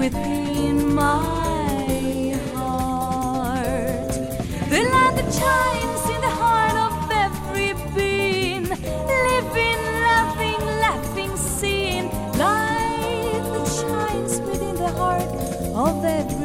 within my heart. The light that shines in the heart of every being, living, loving, laughing, seeing. Light that shines within the heart of every